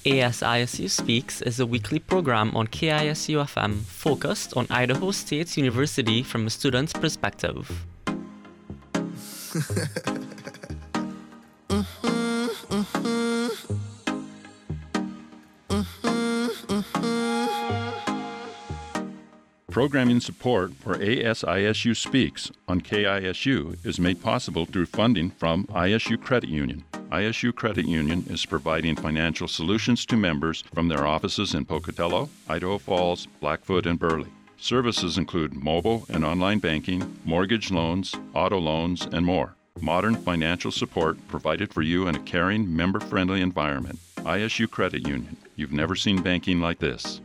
ASISU Speaks is a weekly program on KISU FM focused on Idaho State University from a student's perspective. Programming support for ASISU Speaks on KISU is made possible through funding from ISU Credit Union. ISU Credit Union is providing financial solutions to members from their offices in Pocatello, Idaho Falls, Blackfoot, and Burley. Services include mobile and online banking, mortgage loans, auto loans, and more. Modern financial support provided for you in a caring, member-friendly environment. ISU Credit Union. You've never seen banking like this.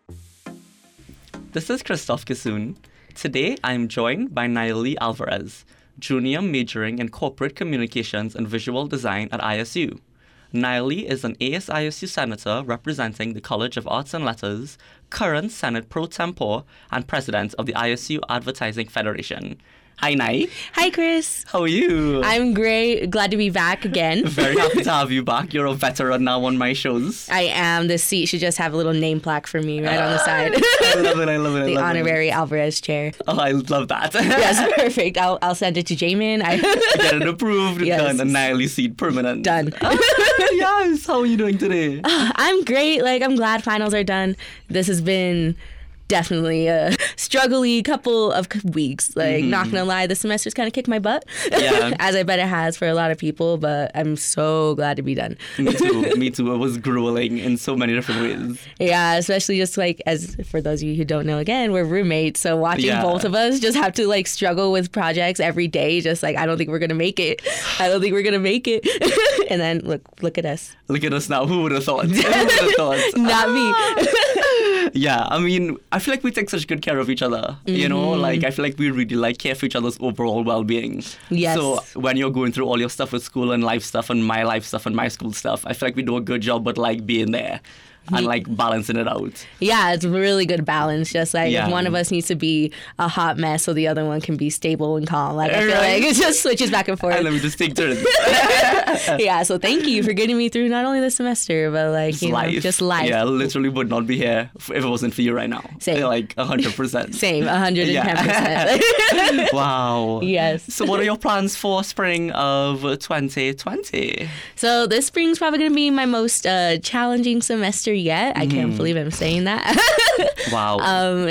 This is Christoph Kissoon. Today, I'm joined by Nayeli Alvarez, junior majoring in corporate communications and visual design at ISU. Nayeli is an ASISU senator representing the College of Arts and Letters, current Senate pro tempore, and president of the ISU Advertising Federation. Hi, Nay. Hi, Chris. How are you? I'm great. Glad to be back again. Very happy to have you back. You're a veteran now on my shows. I am. The seat should just have a little name plaque for me right on the side. I love it. The honorary Alvarez chair. Oh, I love that. Yes, perfect. I'll send it to Jamin. Get it approved. Yes. Done. A Nayeli seat permanent. Done. Yes. How are you doing today? I'm great. I'm glad finals are done. This has been definitely a struggly couple of weeks. Not gonna lie, the semester's kind of kicked my butt. Yeah. As I bet it has for a lot of people, but I'm so glad to be done. Me too. It was grueling in so many different ways. Yeah, especially just as for those of you who don't know, again, we're roommates. So watching both of us just have to struggle with projects every day, just I don't think we're gonna make it. And then look at us. Look at us now. Who would have thought? Not me. Yeah, I mean, I feel like we take such good care of each other. You know, I feel like we really care for each other's overall well-being. Yes. So when you're going through all your stuff with school and life stuff and my school stuff, I feel like we do a good job at being there and balancing it out. Yeah, it's a really good balance. Just if one of us needs to be a hot mess so the other one can be stable and calm. I feel like it just switches back and forth. And let me just take turns. Yeah, so thank you for getting me through not only the semester, but just life. Yeah, literally would not be here if it wasn't for you right now. Same. 100%. Same, 110%. Wow. Yes. So what are your plans for spring of 2020? So this spring's probably going to be my most challenging semester yet. I can't believe I'm saying that. Wow.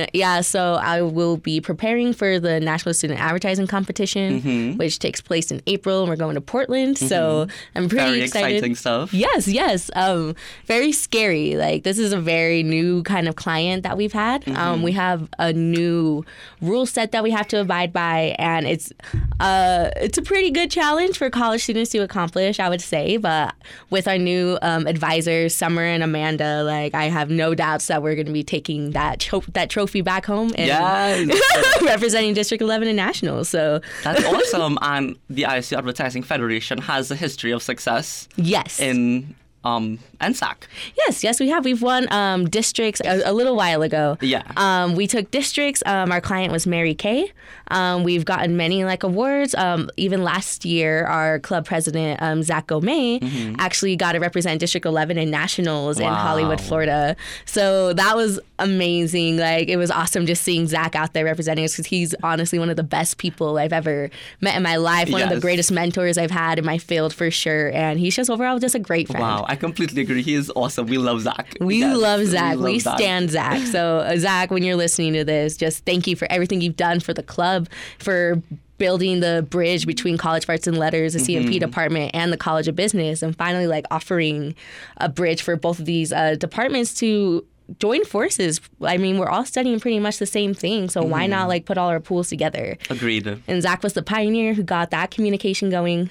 So I will be preparing for the National Student Advertising Competition, which takes place in April, and we're going to Portland. So I'm pretty excited. Very exciting stuff. Yes. Very scary. This is a very new kind of client that we've had. We have a new rule set that we have to abide by, and it's a pretty good challenge for college students to accomplish, I would say. But with our new advisors, Summer and Amanda, I have no doubts that we're going to be taking that trophy back home and representing District 11 in nationals. So that's awesome. And the ISU Advertising Federation has a history of success. Yes. In NSAC. Yes, we have. We've won districts a little while ago. Yeah. We took districts. Our client was Mary Kay. We've gotten many awards. Even last year, our club president, Zach Gomez, actually got to represent District 11 in nationals in Hollywood, Florida. So that was amazing. It was awesome just seeing Zach out there representing us, because he's honestly one of the best people I've ever met in my life. One of the greatest mentors I've had in my field for sure. And he's just overall just a great friend. Wow, I completely agree. He is awesome. We love Zach. We love Zach. We stand Zach. So Zach, when you're listening to this, just thank you for everything you've done for the club, for building the bridge between College of Arts and Letters, the CMP department, and the College of Business, and finally offering a bridge for both of these departments to join forces. I mean, we're all studying pretty much the same thing, so why not put all our pools together? Agreed. And Zach was the pioneer who got that communication going.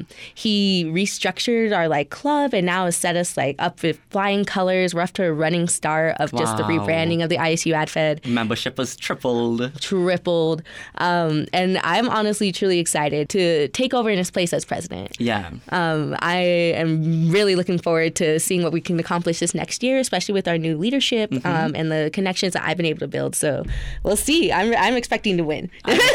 He restructured our club and now has set us up with flying colors. We're off to a running start of just the rebranding of the ISU AdFed. Membership has tripled. And I'm honestly truly excited to take over in his place as president. Yeah. I am really looking forward to seeing what we can accomplish this next year, especially with our new leadership leadership and the connections that I've been able to build. So we'll see. I'm expecting to win.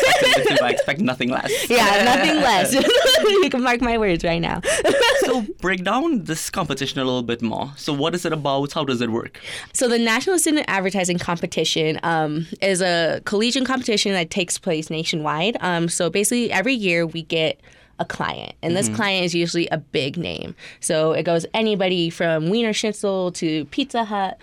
I expect nothing less. Yeah, nothing less. You can mark my words right now. So break down this competition a little bit more. So what is it about? How does it work? So the National Student Advertising Competition is a collegiate competition that takes place nationwide. So basically every year we get a client, and this client is usually a big name. So it goes anybody from Wiener Schnitzel to Pizza Hut,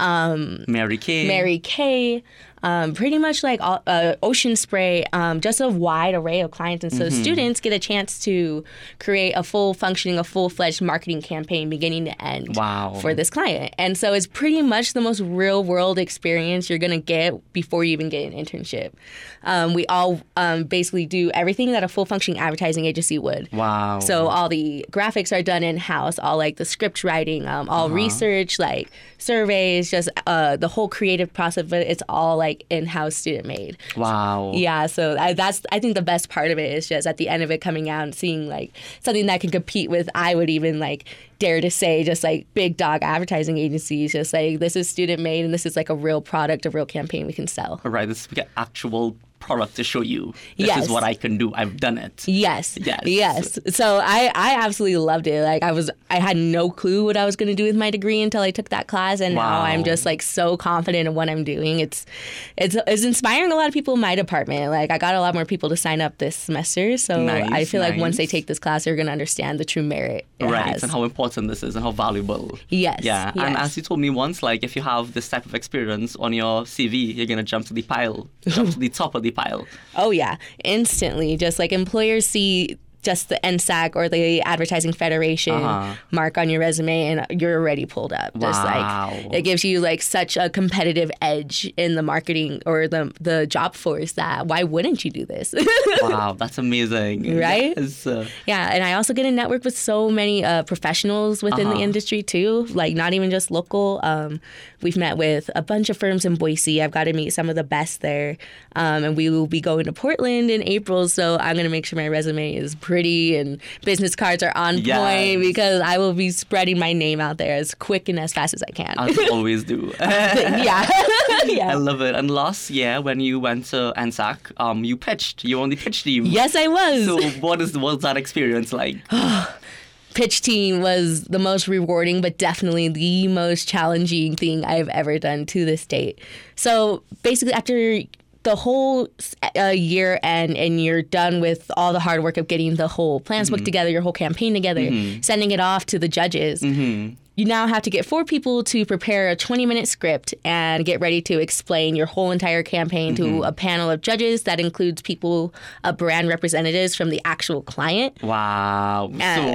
Mary Kay, pretty much like Ocean Spray, just a wide array of clients. And so students get a chance to create a full-fledged marketing campaign beginning to end for this client. And so it's pretty much the most real-world experience you're going to get before you even get an internship. We all basically do everything that a full-functioning advertising agency would. Wow. So all the graphics are done in-house, all like the script writing, all research, like surveys, just the whole creative process of it. It's all like in-house student made. Wow. Yeah, so I think the best part of it is just at the end of it coming out and seeing like something that can compete with, I would even like dare to say, just like big dog advertising agencies, just like this is student made and this is like a real product, a real campaign we can sell. Right, this is actual product to show you this is what I can do. I've done it. Yes. So I absolutely loved it. Like I had no clue what I was going to do with my degree until I took that class, and now I'm just like so confident in what I'm doing. It's inspiring a lot of people in my department. Like I got a lot more people to sign up this semester, so I feel like once they take this class, they're going to understand the true merit it has. And how important this is and how valuable. Yes. Yeah. And as you told me once, like if you have this type of experience on your CV, you're going to jump to the top of the pile. Oh yeah, instantly. Just like employers see just the NSAC or the Advertising Federation mark on your resume and you're already pulled up. Just like it gives you like such a competitive edge in the marketing or the job force that why wouldn't you do this? Wow, that's amazing. Right? Yes. Yeah, and I also get to network with so many professionals within the industry too, like not even just local. We've met with a bunch of firms in Boise. I've got to meet some of the best there. And we will be going to Portland in April, so I'm going to make sure my resume is pretty and business cards are on point because I will be spreading my name out there as quick and as fast as I can. As you always do. Yeah. I love it. And last year when you went to NSAC, you pitched. You on the pitch team. Yes, I was. So what was that experience like? Pitch team was the most rewarding, but definitely the most challenging thing I've ever done to this date. So basically, after the whole year end and you're done with all the hard work of getting the whole plans book together, your whole campaign together, sending it off to the judges, you now have to get 4 people to prepare a 20-minute script and get ready to explain your whole entire campaign to a panel of judges that includes people, brand representatives from the actual client. Wow.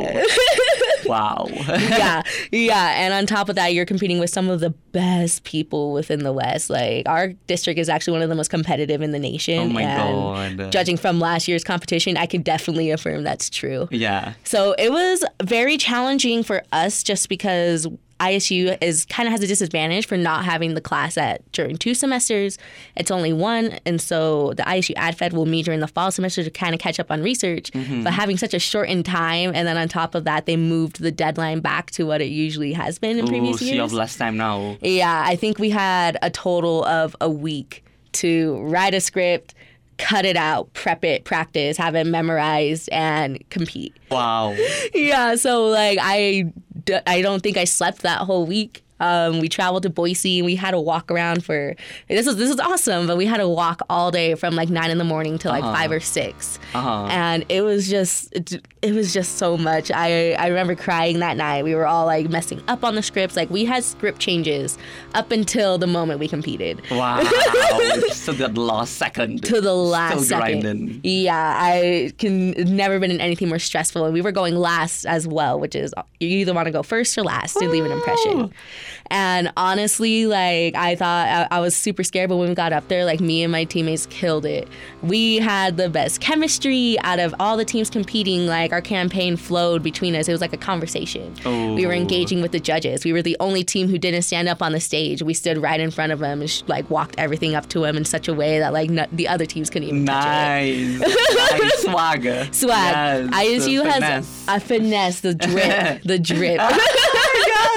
Wow. Yeah. And on top of that, you're competing with some of the best people within the West. Like, our district is actually one of the most competitive in the nation. Oh, my God. Judging from last year's competition, I can definitely affirm that's true. Yeah. So it was very challenging for us just because ISU kind of has a disadvantage for not having the class during 2 semesters. It's only 1, and so the ISU AdFed will meet during the fall semester to kind of catch up on research. But having such a shortened time, and then on top of that, they moved the deadline back to what it usually has been in previous years. So you have less time now. Yeah, I think we had a total of a week to write a script, cut it out, prep it, practice, have it memorized, and compete. Wow. Yeah, so like I don't think I slept that whole week. We traveled to Boise and we had to walk around for this was awesome, but we had to walk all day from like 9 a.m. to like 5 or 6, and it was just so much. I remember crying that night. We were all like messing up on the scripts. Like we had script changes up until the moment we competed. Wow. To the last second. To the last Still second. Grinding. Yeah, I can never been in anything more stressful. And we were going last as well, which is you either want to go first or last to leave an impression. And honestly, like I thought I was super scared, but when we got up there, like me and my teammates killed it. We had the best chemistry out of all the teams competing. Like our campaign flowed between us. It was like a conversation. We were engaging with the judges. We were the only team who didn't stand up on the stage. We stood right in front of them and like walked everything up to him in such a way that like the other teams couldn't even touch it. Nice. Swag. Swag. Yes, ISU has a finesse, the drip.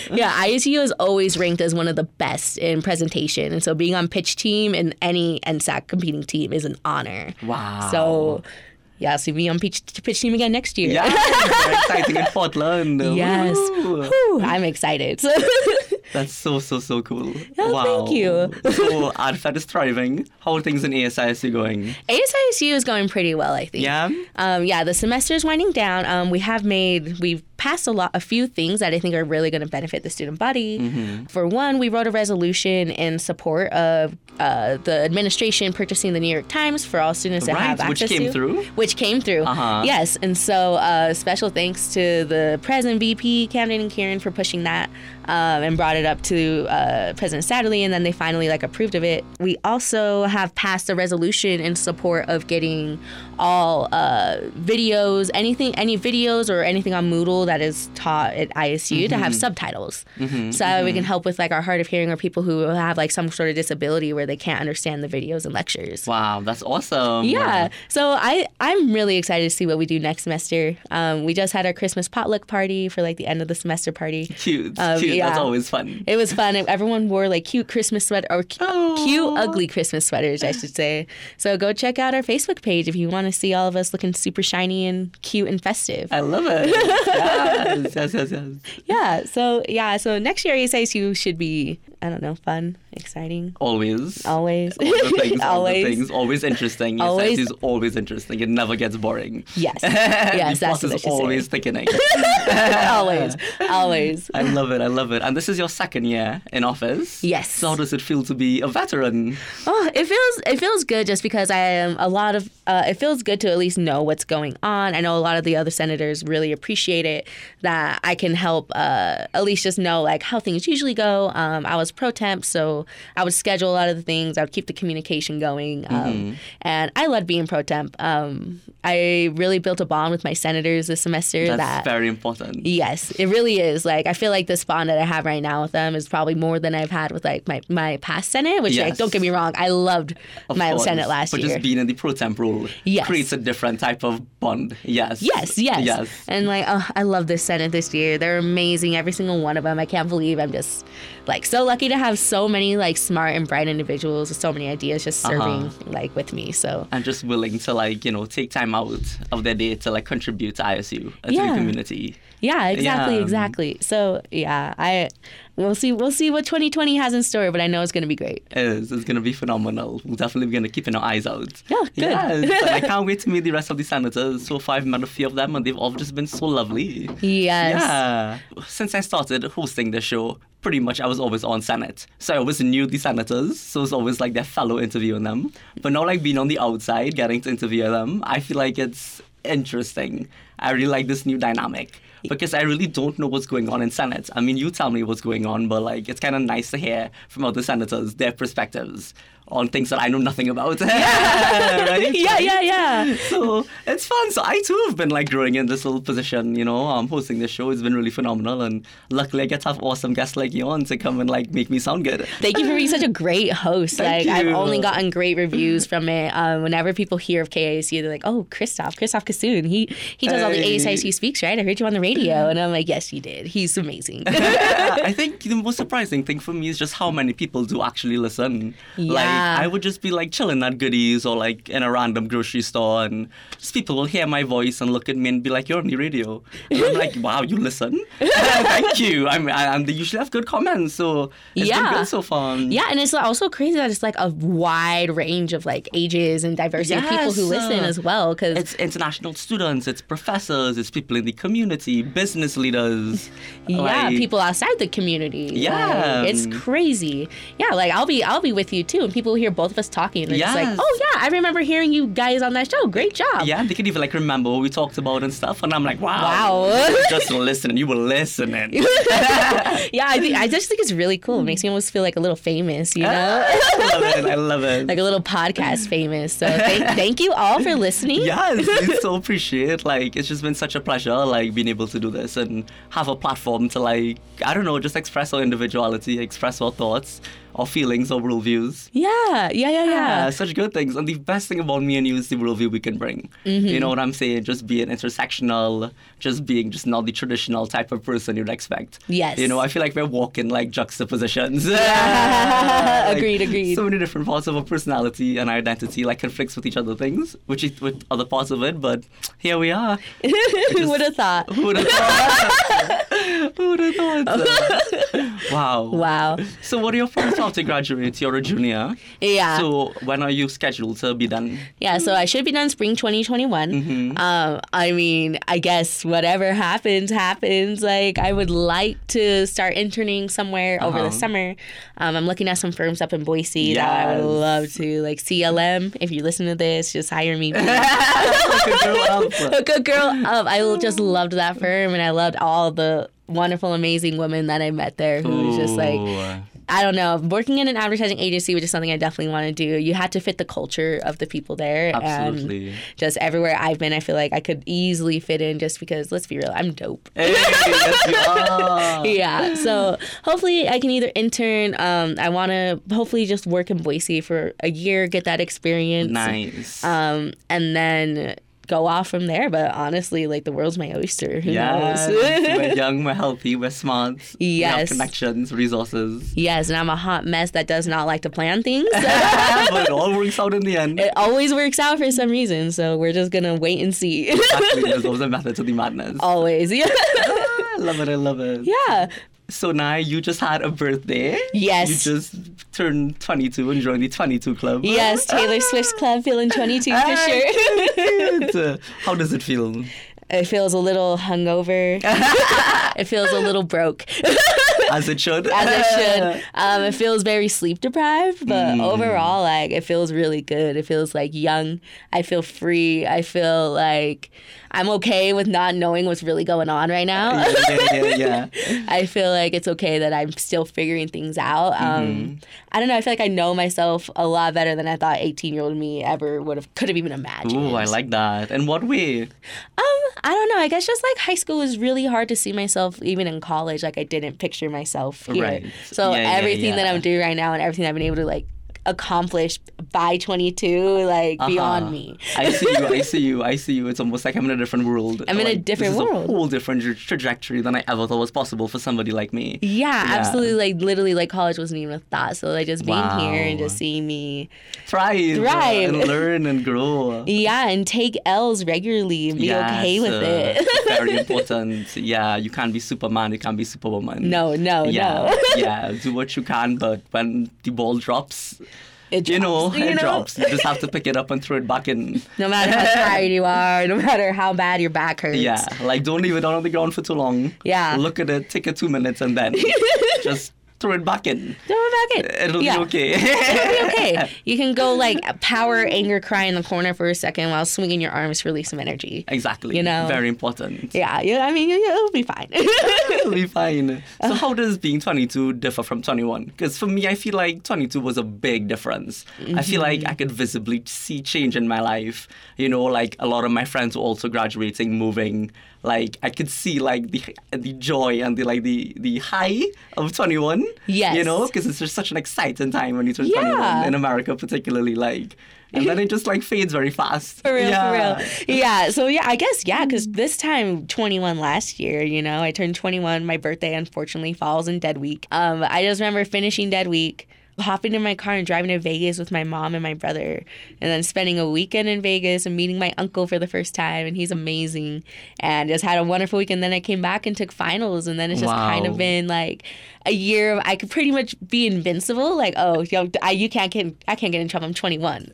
Yeah, ISU is always ranked as one of the best in presentation. And so being on pitch team and any NSAC competing team is an honor. Wow. So, yeah, so be on pitch team again next year. Yeah, very exciting in Portland. Yes. Woo. Whew, I'm excited. That's so cool. Oh, wow. thank you. So, AdFed is thriving. How are things in ASISU going? ASISU is going pretty well, I think. Yeah? Yeah, the semester is winding down. We've passed a few things that I think are really going to benefit the student body. Mm-hmm. For one, we wrote a resolution in support of the administration purchasing the New York Times for all students to have access to. Which came through. Uh-huh. Yes, and so special thanks to the President, VP, Camden, and Kieran for pushing that and brought it up to President Satterley, and then they finally approved of it. We also have passed a resolution in support of getting all videos, any videos or anything on Moodle that is taught at ISU to have subtitles. So we can help with our hard of hearing or people who have some sort of disability where they can't understand the videos and lectures. Wow, that's awesome. Yeah. So I'm really excited to see what we do next semester. We just had our Christmas potluck party for the end of the semester party. Cute. Yeah. That's always fun. It was fun. Everyone wore cute Christmas sweater or cute ugly Christmas sweaters, I should say. So go check out our Facebook page if you want to see all of us looking super shiny and cute and festive. I love it. Yes. Yeah. So next year ASISU should be, I don't know, fun, exciting. Always. All the things. Always interesting. ASISU is always interesting. It never gets boring. Yes. Yes, that's what I should always say. thickening. Always. I love it. And this is your second year in office. Yes. So how does it feel to be a veteran? Oh, it feels good just because I am it feels good to at least know what's going on. I know a lot of the other senators really appreciate it, that I can help at least just know how things usually go. I was pro temp, so I would schedule a lot of the things. I would keep the communication going. And I loved being pro temp. I really built a bond with my senators this semester. That's very important. Yes, it really is. I feel like this bond that I have right now with them is probably more than I've had with my past Senate, which don't get me wrong, I loved my Senate last year. But just being in the pro temp role creates a different type of bond. Yes. And I love this Senate this year. They're amazing, every single one of them. I can't believe I'm just so lucky to have so many smart and bright individuals with so many ideas just serving with me. So and just willing to take time out of their day to contribute to ISU to the community. Yeah, exactly. So we'll see what 2020 has in store, but I know it's going to be great. It's going to be phenomenal. We're definitely going to keep our eyes out. Yeah, good. Yes, and I can't wait to meet the rest of the senators. So far, I've met a few of them, and they've all just been so lovely. Yes. Yeah. Since I started hosting the show, pretty much I was always on Senate. So I always knew the senators, so it's always their fellow interviewing them. But now being on the outside, getting to interview them, I feel like it's interesting. I really like this new dynamic. Because I really don't know what's going on in Senate. I mean, you tell me what's going on, but it's kind of nice to hear from other senators their perspectives on things that I know nothing about. Right? Yeah. So it's fun. So I too have been growing in this little position, hosting this show. It's been really phenomenal, and luckily I get to have awesome guests like you on to come and make me sound good. Thank you for being such a great host. Thank you. I've only gotten great reviews from it. Whenever people hear of KISU, they're oh, Christoph Kassoon. He does all the ASISU speaks, right? I heard you on the radio, and I'm yes, you did. He's amazing. I think the most surprising thing for me is just how many people do actually listen. Yeah. I would just be chilling at Goodies or in a random grocery store, and just people will hear my voice and look at me and be you're on the radio. And I'm wow, you listen? Thank you. They usually have good comments, so it's been good so far. Yeah, and it's also crazy that it's a wide range of ages and diversity of people who listen as well. Cause it's international students, it's professors, it's people in the community, business leaders. Yeah, people outside the community. Yeah. It's crazy. Yeah, I'll be with you too, and people will hear both of us talking, and they're just oh yeah, I remember hearing you guys on that show. Great job. Yeah, they can even remember what we talked about and stuff, and I'm wow. Just listening. You were listening. Yeah, I just think it's really cool. It makes me almost feel a little famous, you know? I love it. A little podcast famous. So thank you all for listening. Yes, I so appreciate. It's just been such a pleasure, being able to do this and have a platform to I don't know, just express our individuality, express our thoughts or feelings or worldviews. Yeah. Such good things. And the best thing about me and you is the worldview we can bring. You know what I'm saying? Just being intersectional, just being just not the traditional type of person you'd expect. Yes. You know, I feel like we're walking like juxtapositions. Yeah. Like, Agreed. So many different parts of our personality and identity like conflicts with each other things, with other parts of it, but here we are. Who would have thought? Who would have thought? Who would have thought? Wow. So what are your plans after graduate? You're a junior. Yeah. So when are you scheduled to be done? Yeah, so I should be done spring 2021. I mean, I guess whatever happens. Like, I would like to start interning somewhere over the summer. I'm looking at some firms up in Boise that I would love to, like CLM. If you listen to this, just hire me. Hook a girl up. I just loved that firm, and I loved all the wonderful, amazing women that I met there who was just like, I don't know, working in an advertising agency, which is something I definitely want to do. You had to fit the culture of the people there. Absolutely. And just everywhere I've been, I feel like I could easily fit in just because, let's be real, I'm dope. Hey, yes, you are. Yeah. So hopefully I can either intern. I want to hopefully just work in Boise for a year, get that experience. Nice. And then go off from there. But honestly, like, the world's my oyster. Who knows? We're young, we're healthy, we're smart. Yes. We have connections, resources. Yes, and I'm a hot mess that does not like to plan things. But it all works out in the end. It always works out for some reason, so we're just going to wait and see. Exactly. There's always a method to the madness. Always, yeah. I love it. Yeah. So now you just had a birthday. Yes. You just turned 22 and joined the 22 Club. Yes, Taylor Swift's club, feeling 22 for sure. How does it feel? It feels a little hungover. It feels a little broke. As it should. As it should. It feels very sleep deprived, but overall, like, it feels really good. It feels like young. I feel free. I feel like I'm okay with not knowing what's really going on right now. Yeah. I feel like it's okay that I'm still figuring things out. I don't know. I feel like I know myself a lot better than I thought 18-year-old me could have even imagined. Ooh, I like that. In what way? I don't know. I guess just like high school was really hard to see myself even in college. Like, I didn't picture myself here. Right. So everything that I'm doing right now and everything I've been able to like accomplish by 22, like, beyond me. I see you. It's almost like I'm in a different world. I'm in a different world. This is a whole different trajectory than I ever thought was possible for somebody like me. Yeah, absolutely. Like, literally, like, college wasn't even a thought. So, like, just being here and just seeing me thrive and learn and grow. Yeah, and take L's regularly and be okay with it. Very important. Yeah, you can't be Superman, you can't be Superwoman. No. Yeah, do what you can, but when the ball drops, it drops. You just have to pick it up and throw it back in. No matter how tired you are, no matter how bad your back hurts. Yeah, like, don't leave it down on the ground for too long. Yeah. Look at it, take it 2 minutes, and then just throw it back in. It'll be okay. It'll be okay. You can go, like, power, anger, cry in the corner for a second while swinging your arms to release some energy. Exactly. Very important. Yeah. I mean, it'll be fine. It'll be fine. So how does being 22 differ from 21? Because for me, I feel like 22 was a big difference. I feel like I could visibly see change in my life. You know, like, a lot of my friends were also graduating, moving. Like, I could see, like, the joy and the high of 21. Yes. You know, because it's just such an exciting time when you turn 21 in America, particularly, like. And then it just, like, fades very fast. For real. Yeah. So, I guess, because this time, 21 last year, you know, I turned 21. My birthday, unfortunately, falls in Dead Week. I just remember finishing Dead Week, hopping in my car and driving to Vegas with my mom and my brother, and then spending a weekend in Vegas and meeting my uncle for the first time, and he's amazing, and just had a wonderful weekend. Then I came back and took finals, and then it's just kind of been like a year of, I could pretty much be invincible. Like, I can't get in trouble. I'm 21.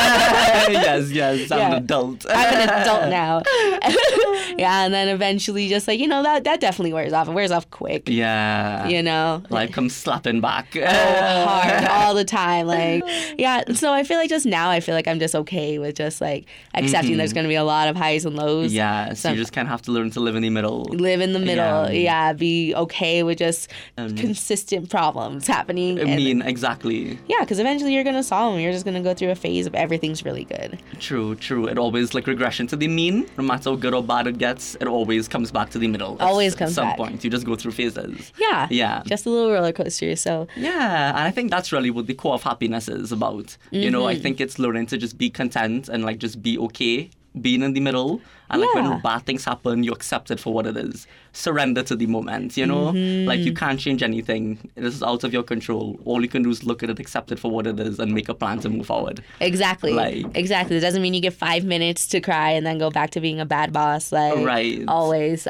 Yes. I'm an adult. I'm an adult now. Yeah, and then eventually just like, that definitely wears off. It wears off quick. Yeah. Life comes slapping back. Hard all the time. Like, so I feel like just now, I feel like I'm just okay with just like accepting there's going to be a lot of highs and lows. Yeah, so you just kind of have to learn to live in the middle. Live in the middle. Be okay with just consistent problems happening. Exactly. Yeah, because eventually you're going to solve them. You're just going to go through a phase of everything's really good. True. It always, like, regression to the mean, no matter how good or bad it gets, it always comes back to the middle. Always comes back. At some point. You just go through phases. Yeah. Just a little roller coaster, so. Yeah, and I think that's really what the core of happiness is about. You know, I think it's learning to just be content and like just be okay, being in the middle. And like Yeah. when bad things happen, you accept it for what it is. Surrender to the moment, you know? Like you can't change anything. It is out of your control. All you can do is look at it, accept it for what it is, and make a plan to move forward. Exactly. Like- Exactly. It doesn't mean you get 5 minutes to cry and then go back to being a bad boss. Like, Right. always.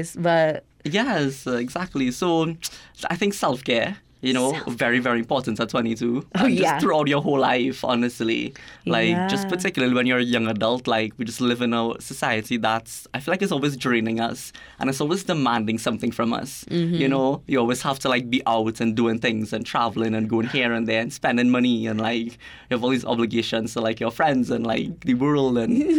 But Yes, exactly. So I think self-care, you know, very, very important at 22. And yeah. just throughout your whole life, honestly. Like, just Yeah. particularly when you're a young adult, like, we just live in a society that's, I feel like it's always draining us. And it's always demanding something from us. You know, you always have to, like, be out and doing things and traveling and going here and there and spending money. And, like, you have all these obligations to, like, your friends and, like, the world.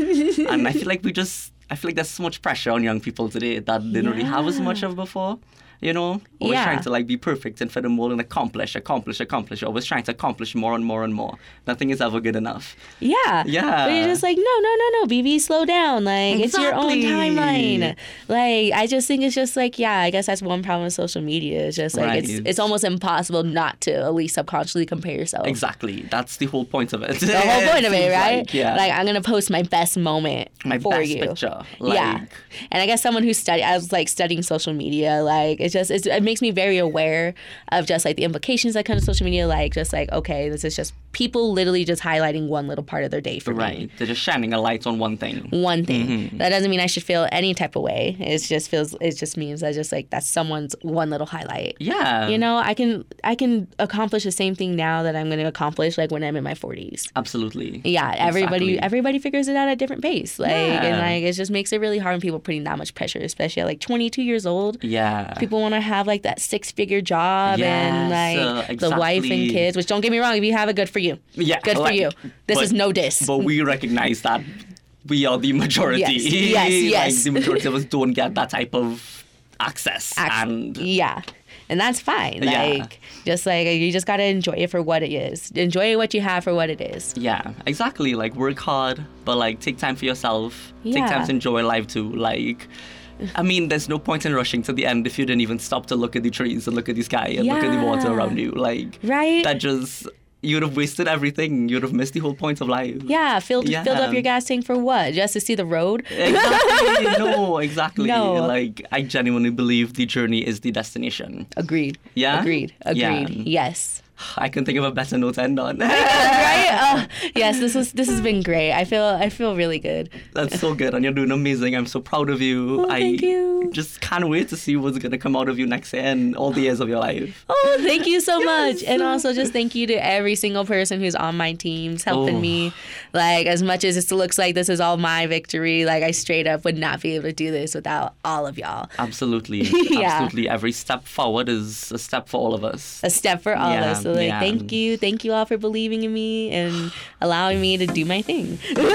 And I feel like I feel like there's so much pressure on young people today that they don't really have as much of before. You know, always Yeah. trying to like be perfect and fit the mold and accomplish. You're always trying to accomplish more and more and more. Nothing is ever good enough. yeah. Yeah. But you're just like, no, BB, slow down. Like, it's your own Exactly. timeline. Like, I just think it's just like, yeah, I guess that's one problem with social media. It's just like, Right. it's almost impossible not to at least subconsciously compare yourself. Exactly. That's the whole point of it. The whole point of it, Seems right? Like, yeah. Like, I'm gonna post my best moment My for best you. picture. Yeah, Like, and I guess someone who I was like studying social media. Like, it makes me very aware of just like the implications that come to social media. Like, just like, okay, this is just people literally just highlighting one little part of their day for me. right. They're just shining a light on one thing. One thing. That doesn't mean I should feel any type of way. It just means that just like that's someone's one little highlight. Yeah. You know, I can accomplish the same thing now that I'm going to accomplish like when I'm in my 40s. Absolutely. Yeah, Exactly. everybody figures it out at different pace. Like, Yeah. and like it just makes it really hard when people are putting that much pressure, especially at like 22 years old. Yeah. People want to have like that 6-figure job and Yes, like the wife and exactly. kids. Which don't get me wrong, if you have it, good for you. Yeah, good for like, you. This but- is no diss. But we recognize that we are the majority. Yes, Like, the majority of us don't get that type of access. And yeah. And that's fine. Yeah. Like, just like, you just got to enjoy it for what it is. Enjoy what you have for what it is. yeah, exactly. Like, work hard, but like take time for yourself. Take Yeah. time to enjoy life too. Like, I mean, there's no point in rushing to the end if you didn't even stop to look at the trees and look at the sky and look at the water Yeah. around you. Like, Right? that just, you'd have wasted everything. You'd have missed the whole point of life. Yeah, filled Yeah. up your gas tank for what? Just to see the road? Exactly. No, exactly. No. Like, I genuinely believe the journey is the destination. Agreed. Yeah? Agreed. Yeah. Yes. I can think of a better note to end on. Right? Oh, yes, this has been great. I feel really good. That's so good, and you're doing amazing. I'm so proud of you. Oh, thank you. Just can't wait to see what's gonna come out of you next year and all the years of your life. Oh, thank you so much. And also just thank you to every single person who's on my teams helping Oh. me. Like, as much as it looks like this is all my victory, like I straight up would not be able to do this without all of y'all. Absolutely, Yeah. absolutely. Every step forward is a step for all of us. A step for all of Yeah, us. So like, yeah. thank you all for believing in me and allowing me to do my thing.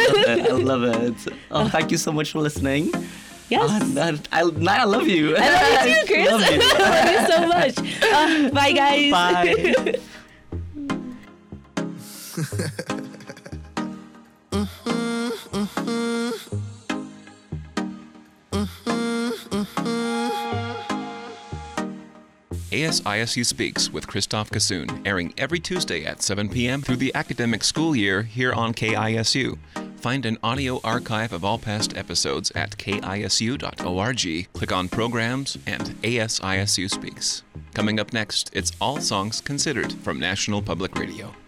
I love it. Oh, thank you so much for listening. Yes. I love you. I love you too, Chris. Love you. I love you so much. Bye, guys. Bye. ASISU Speaks with Christoph Kassoon, airing every Tuesday at 7 p.m. through the academic school year here on KISU. Find an audio archive of all past episodes at kisu.org. Click on Programs and ASISU Speaks. Coming up next, it's All Songs Considered from National Public Radio.